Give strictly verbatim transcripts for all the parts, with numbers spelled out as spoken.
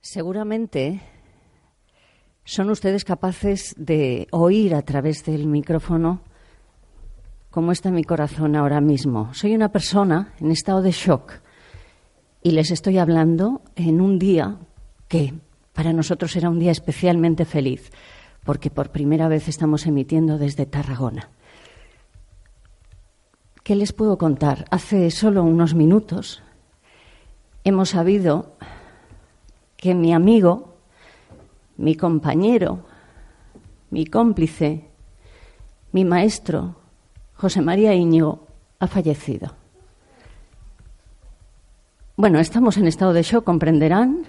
Seguramente son ustedes capaces de oír a través del micrófono cómo está mi corazón ahora mismo. Soy una persona en estado de shock y les estoy hablando en un día que para nosotros era un día especialmente feliz, porque por primera vez estamos emitiendo desde Tarragona. ¿Qué les puedo contar? Hace solo unos minutos hemos sabido que mi amigo, mi compañero, mi cómplice, mi maestro, José María Íñigo, ha fallecido. Bueno, estamos en estado de shock, comprenderán.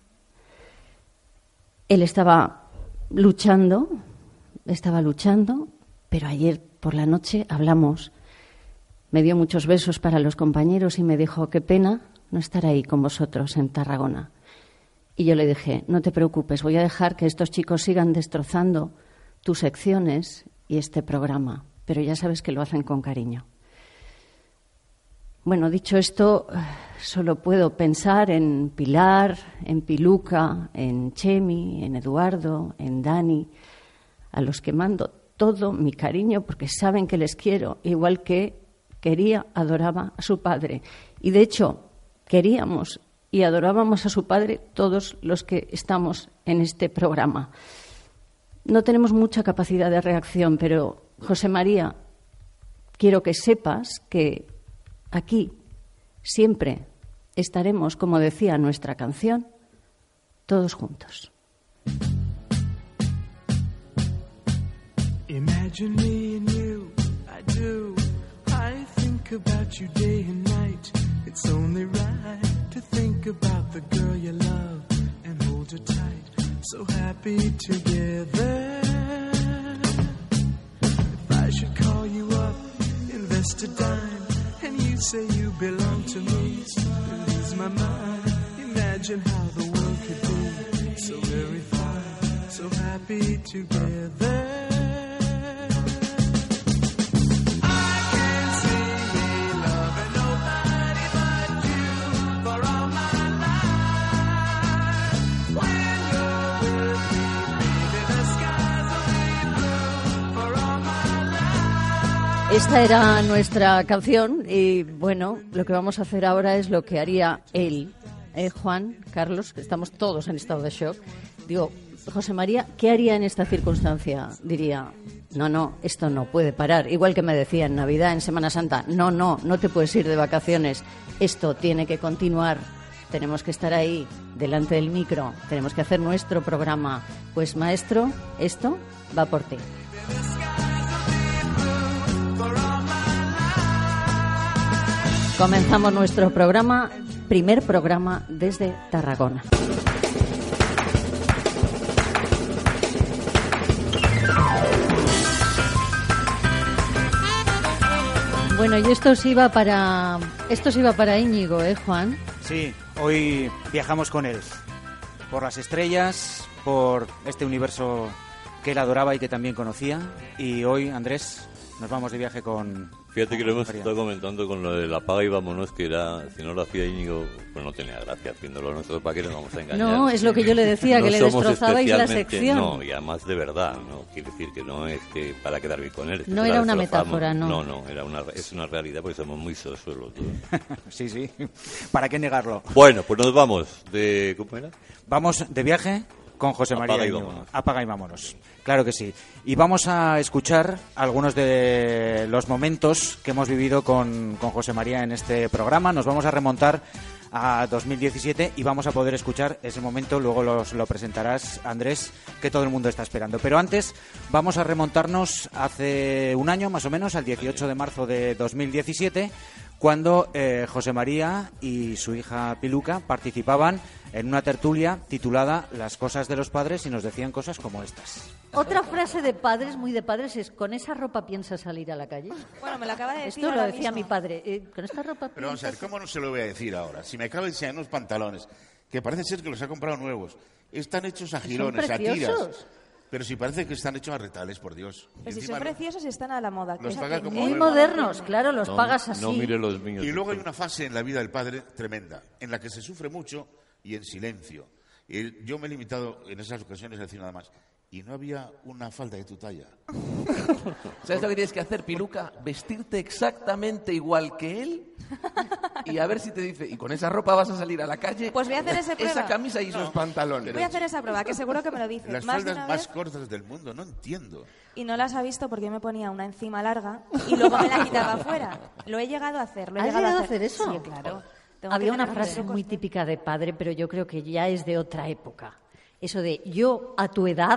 Él estaba luchando, estaba luchando, pero ayer por la noche hablamos. Me dio muchos besos para los compañeros y me dijo, qué pena no estar ahí con vosotros en Tarragona. Y yo le dije, no te preocupes, voy a dejar que estos chicos sigan destrozando tus secciones y este programa, pero ya sabes que lo hacen con cariño. Bueno, dicho esto, solo puedo pensar en Pilar, en Piluca, en Chemi, en Eduardo, en Dani, a los que mando todo mi cariño porque saben que les quiero, igual que quería, adoraba a su padre. Y de hecho, queríamos y adorábamos a su padre todos los que estamos en este programa. No tenemos mucha capacidad de reacción, pero, José María, quiero que sepas que aquí siempre estaremos, como decía nuestra canción, todos juntos. Imagine me and you, I do. I think about you day and night. It's only right to think about the girl you love and hold her tight. So happy together. If I should call you up, invest a dime, and you say you belong to me, I lose my mind. Imagine how the world could be so very fine, so happy together. Esta era nuestra canción y, bueno, lo que vamos a hacer ahora es lo que haría él, ¿eh, Juan, Carlos? Que estamos todos en estado de shock. Digo, José María, ¿qué haría en esta circunstancia? Diría, no, no, esto no puede parar. Igual que me decía en Navidad, en Semana Santa, no, no, no te puedes ir de vacaciones. Esto tiene que continuar. Tenemos que estar ahí, delante del micro. Tenemos que hacer nuestro programa. Pues, maestro, esto va por ti. Comenzamos nuestro programa, primer programa desde Tarragona. Bueno, y esto sí iba para esto sí iba para Íñigo, ¿eh, Juan? Sí, hoy viajamos con él por las estrellas, por este universo que él adoraba y que también conocía. Y hoy, Andrés, nos vamos de viaje con... Fíjate que lo hemos estado comentando con lo de la paga y vámonos, que era, si no lo hacía Íñigo, pues no tenía gracia haciéndolo nosotros, ¿para qué nos vamos a engañar? No, es lo que yo le decía, no que le destrozabais la sección. No, y además de verdad, no quiere decir que no es que para quedar bien con él. Es que no era una metáfora, no. No, no, era una, es una realidad porque somos muy sosos los dos. Sí, sí, ¿para qué negarlo? Bueno, pues nos vamos de... ¿Cómo era? Vamos de viaje con José María. Apaga y vámonos. Apaga y vámonos. Claro que sí. Y vamos a escuchar algunos de los momentos que hemos vivido con, con José María en este programa. Nos vamos a remontar a dos mil diecisiete y vamos a poder escuchar ese momento. Luego los, lo presentarás, Andrés, que todo el mundo está esperando. Pero antes vamos a remontarnos hace un año, más o menos, al dieciocho de marzo de dos mil diecisiete, cuando eh, José María y su hija Piluca participaban en una tertulia titulada Las cosas de los padres y nos decían cosas como estas. Otra frase de padres, muy de padres, es ¿con esa ropa piensas salir a la calle? Bueno, me lo acaba de decir. Esto lo decía mismo. mi padre. Eh, ¿Con esta ropa Pero vamos a ver, ¿cómo no se lo voy a decir ahora? Si me acaba de enseñar unos pantalones, que parece ser que los ha comprado nuevos, están hechos a girones, a tiras. Pero si parece que están hechos a retales, por Dios. Pues si son preciosos y están a la moda. Los paga como muy nuevos. modernos, claro, los no, pagas así. No mire los míos. Y luego hay una fase en la vida del padre tremenda, en la que se sufre mucho y en silencio. Eh, yo me he limitado en esas ocasiones a decir nada más. Y no había una falda de tu talla. ¿Sabes lo que tienes que hacer, Piluca? Vestirte exactamente igual que él y a ver si te dice, y con esa ropa vas a salir a la calle. Pues voy a hacer esa prueba. Esa camisa y esos No, pantalones. Voy a hacer esa prueba, que seguro que me lo dice. Las más faldas de una más vez, cortas del mundo, no entiendo. y no las ha visto porque yo me ponía una encima larga y luego me la quitaba afuera. Lo he llegado a hacer. Lo he ¿Has llegado llegado a a hacer eso? Sí, claro. Tengo Había que una tener frase trucos, muy ¿no? típica de padre, pero yo creo que ya es de otra época. Eso de yo a tu edad,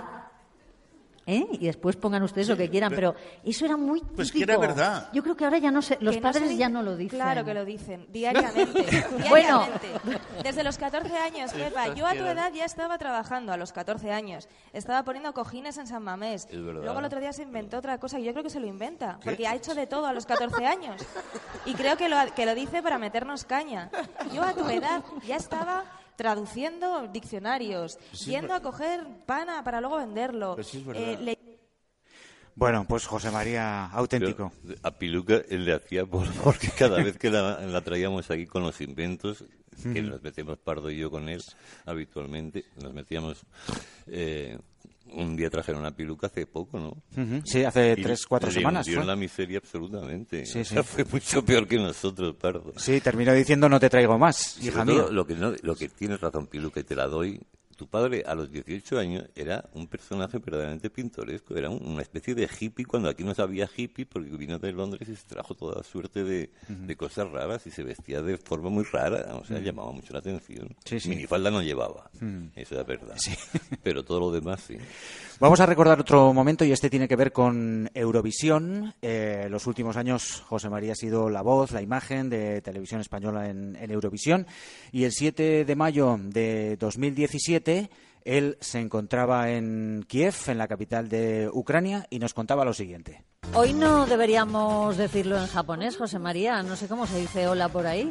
¿eh? Y después pongan ustedes Sí, lo que quieran, pero- pero eso era muy típico. Pues que era verdad. Yo creo que ahora ya no sé, los Que no padres se ya dice- no lo dicen. Claro que lo dicen, diariamente. diariamente. Bueno. Desde los catorce años, Pepa. Yo a tu edad ya estaba trabajando, a los catorce años. Estaba poniendo cojines en San Mamés. Es verdad. Luego el otro día se inventó otra cosa y yo creo que se lo inventa, porque ha hecho de todo a los catorce años. Y creo que lo, que lo dice para meternos caña. Yo a tu edad ya estaba traduciendo diccionarios, Sí, yendo pero- a coger pana para luego venderlo. Pero sí es verdad. eh, le- Bueno, pues José María, auténtico. Pero a Piluca él le hacía por, porque cada vez que la, la traíamos aquí con los inventos, que nos metíamos Pardo y yo con él habitualmente, nos metíamos... Eh, un día trajeron una Piluca hace poco, ¿no? Ujú. Sí, hace Y tres, cuatro le semanas. hundió en fue. la miseria absolutamente. Sí, O sí. sea, fue mucho peor que nosotros, Pardo. Sí, terminó diciendo no te traigo más, Y hija sobre mía. todo, lo que, no, lo que tienes razón, Piluca, y te la doy. Tu padre, a los dieciocho años, era un personaje verdaderamente pintoresco. Era un- una especie de hippie, cuando aquí no había hippie, porque vino de Londres y se trajo toda suerte de, de cosas raras y se vestía de forma muy rara. O sea, llamaba mucho la atención. Sí, sí. Minifalda no llevaba, eso es verdad. Pero todo lo demás, sí. Vamos a recordar otro momento y este tiene que ver con Eurovisión. Eh, los últimos años José María ha sido la voz, la imagen de Televisión Española en, en Eurovisión y el siete de mayo de dos mil diecisiete él se encontraba en Kiev, en la capital de Ucrania, y nos contaba lo siguiente. Hoy no deberíamos decirlo en japonés, José María. No sé cómo se dice hola por ahí.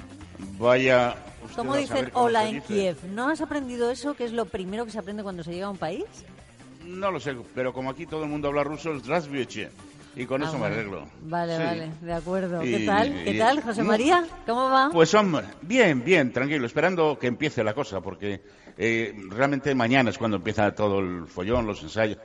Vaya. usted ¿Cómo a dicen saber cómo hola se en dice. Kiev? ¿No has aprendido eso, que es lo primero que se aprende cuando se llega a un país? No lo sé, pero como aquí todo el mundo habla ruso, Zdravstvuyte. Y con Ah, eso me bueno. arreglo. Vale, Sí. vale, de acuerdo. ¿Qué Y- tal? ¿Qué y- tal, José no, María? ¿Cómo va? Pues hombre, bien, bien, tranquilo, esperando que empiece la cosa, porque eh, realmente mañana es cuando empieza todo el follón, los ensayos.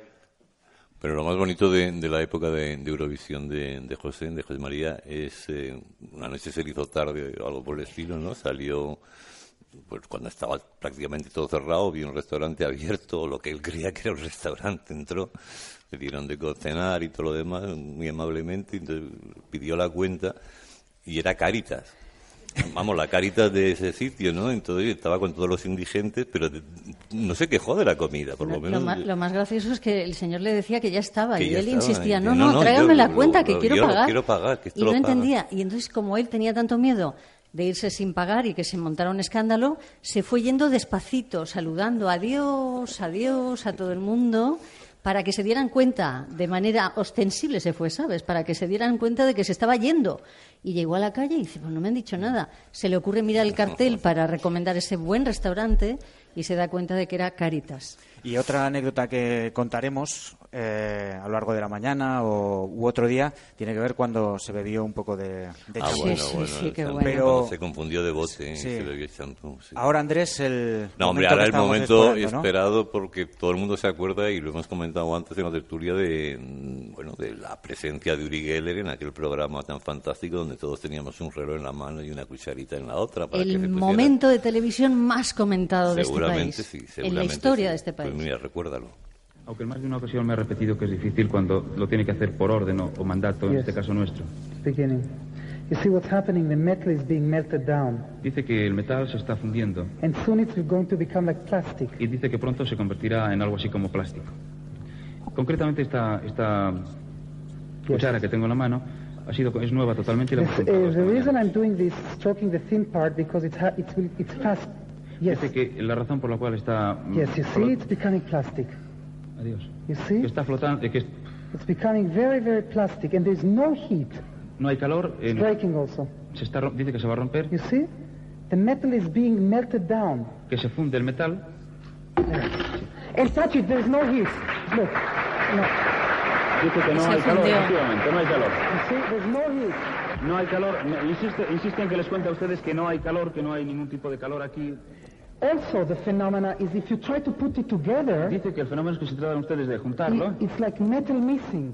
Pero lo más bonito de, de la época de, de Eurovisión de, de José, de José María, es eh, una noche se le hizo tarde o algo por el estilo, ¿no? Salió, pues cuando estaba prácticamente todo cerrado, vio un restaurante abierto, lo que él creía que era un restaurante, entró, le dieron de cenar y todo lo demás, muy amablemente, entonces pidió la cuenta y era Cáritas. Vamos, la Cáritas de ese sitio, ¿no? Entonces estaba con todos los indigentes, pero de- no se quejó de la comida, por lo Lo, menos. más, lo más gracioso es que el señor le decía que ya estaba Que y ya él estaba, insistía, y no, dice, no, no, no, tráigame yo la lo- cuenta que lo- quiero yo lo pagar. quiero pagar, que esto y lo no paga. entendía. Y entonces, como él tenía tanto miedo de irse sin pagar y que se montara un escándalo, se fue yendo despacito, saludando adiós, adiós a todo el mundo, para que se dieran cuenta, de manera ostensible se fue, ¿sabes? Para que se dieran cuenta de que se estaba yendo. Y llegó a la calle y dice, pues no me han dicho nada. Se le ocurre mirar el cartel para recomendar ese buen restaurante y se da cuenta de que era Cáritas. Y otra anécdota que contaremos eh, a lo largo de la mañana o, u otro día tiene que ver cuando se bebió un poco de, de Ah, champú. bueno, sí, bueno, sí, el qué champú, bueno. Pero- cuando se confundió de bote, Sí. se bebió champú, sí. Ahora, Andrés, el No, hombre, momento ahora que el estábamos momento esperando, ¿no? esperado porque todo el mundo se acuerda y lo hemos comentado antes en la tertulia de, mm, bueno, de la presencia de Uri Geller en aquel programa tan fantástico donde todos teníamos un reloj en la mano y una cucharita en la otra. Para que se El pusiera- momento de televisión más comentado de este Seguramente país. sí, en la seguramente historia sí. de este país. Pues mira, recuérdalo. Aunque en más de una ocasión me ha repetido que es difícil cuando lo tiene que hacer por orden o, o mandato, en Yes. este caso nuestro. Beginning. You see what's happening, the metal is being melted down, Dice que el metal se está fundiendo and soon it's going to become like plastic. y dice que pronto se convertirá en algo así como plástico. Concretamente esta, esta cuchara que tengo en la mano ha sido, es nueva totalmente y la hemos This, comprado uh, esta the reason mañana. I'm doing this, stroking the thin part, because it ha- it's, will- it's fast. Yes, Dice que la razón por la cual está... mm, yes, you flot- see, it's becoming plastic. Adiós. You Que see, está flotando, que es- it's becoming very, very plastic, and there's no heat. no hay calor, eh, It's breaking also. se está, ro- dice que se va a romper, You see, the metal is being melted down. que se funde el metal. And touch it, there's no heat. Look, no. Dice que no Se hay calor, fundió. efectivamente, no hay calor. You see, there's no heat. No hay calor, no, insiste, insiste en que les cuente a ustedes que no hay calor, que no hay ningún tipo de calor aquí. Also, the phenomena is if you try to put it together, Dice que el fenómeno es que se tratan ustedes de juntarlo. it- it's like metal missing.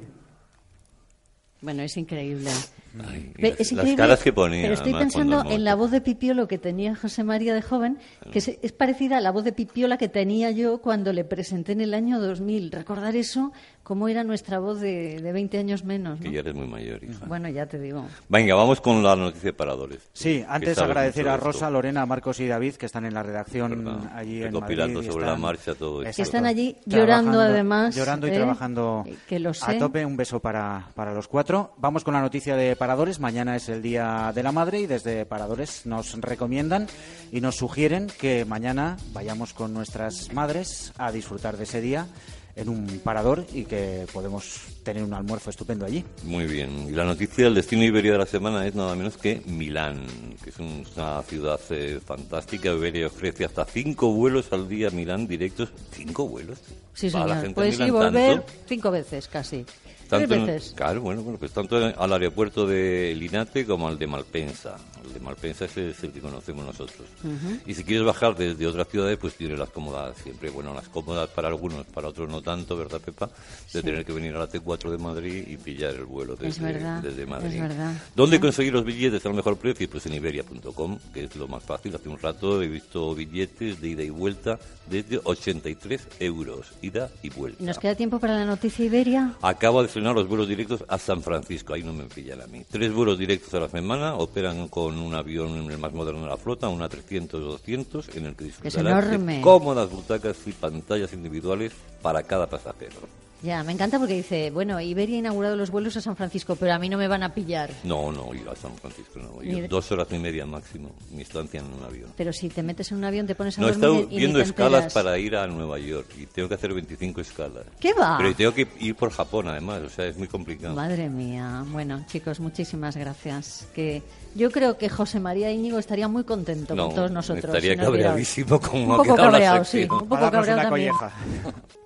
Bueno, es increíble. Ay, y Pe- las, es las increíble, caras que ponía. pero estoy además, pensando cuando en la voz de Pipiolo que tenía José María de joven, que es, es parecida a la voz de Pipiola que tenía yo cuando le presenté en el año dos mil. Recordar eso, cómo era nuestra voz de, de veinte años menos, Que ¿no? ya eres muy mayor, hija. Bueno, ya te digo. Venga, vamos con la noticia de paradores. Sí, Que antes sabes agradecer mucho a de esto. Rosa, Lorena, Marcos y David, que están en la redacción ¿Verdad? allí en Recopilando Madrid. y sobre están- la marcha todo esto. Que están allí Trabajando- llorando además. Llorando y ¿eh? trabajando Que lo sé. a tope. Un beso para, para los cuatro. Vamos con la noticia de Paradores. Mañana es el Día de la Madre y desde Paradores nos recomiendan y nos sugieren que mañana vayamos con nuestras madres a disfrutar de ese día en un parador y que podemos tener un almuerzo estupendo allí. Muy bien. Y la noticia del destino Iberia de la semana es nada menos que Milán, que es un- una ciudad eh, fantástica. Iberia ofrece hasta cinco vuelos al día a Milán directos. ¿Cinco vuelos? Sí, ¿Va la señor. gente a Puedes ir y Milán volver tanto? cinco veces casi. Tanto Tres en- veces. claro, bueno, bueno, pues tanto en- al aeropuerto de Linate como al de Malpensa. El de Malpensa ese es el que conocemos nosotros. Y si quieres bajar desde otras ciudades, pues tiene las cómodas siempre. Bueno, las cómodas para algunos, para otros no tanto, ¿verdad, Pepa? De Sí. tener que venir a la T cuatro de Madrid y pillar el vuelo desde, Es verdad, desde Madrid. es verdad. ¿Dónde Sí. conseguir los billetes al mejor precio? Pues en iberia punto com, que es lo más fácil. Hace un rato he visto billetes de ida y vuelta desde ochenta y tres euros, ida y vuelta. ¿Nos queda tiempo para la noticia Iberia? Acaba de estrenar los vuelos directos a San Francisco, ahí no me pillan a mí. Tres vuelos directos a la semana, operan con un avión el más moderno de la flota, una trescientos doscientos, en el que disfrutarás de enorme. cómodas butacas y pantallas individuales para cada pasajero. Ya, me encanta porque dice, bueno, Iberia ha inaugurado los vuelos a San Francisco, pero a mí no me van a pillar. No, no, ir a San Francisco no. Yo Ni- dos horas y media máximo, mi estancia en un avión. Pero si te metes en un avión te pones a No, he dormir estado y ni viendo te escalas enteras. para ir a Nueva York y tengo que hacer veinticinco escalas. ¿Qué va? Pero tengo que ir por Japón además, o sea, es muy complicado. Madre mía. Bueno, chicos, muchísimas gracias. Que yo creo que José María Íñigo estaría muy contento No, con todos nosotros. estaría si nos viera hoy. cabreadísimo como Un ha poco quedado la cabreado, sí. sección. Un poco Para darnos cabreado una también. colleja.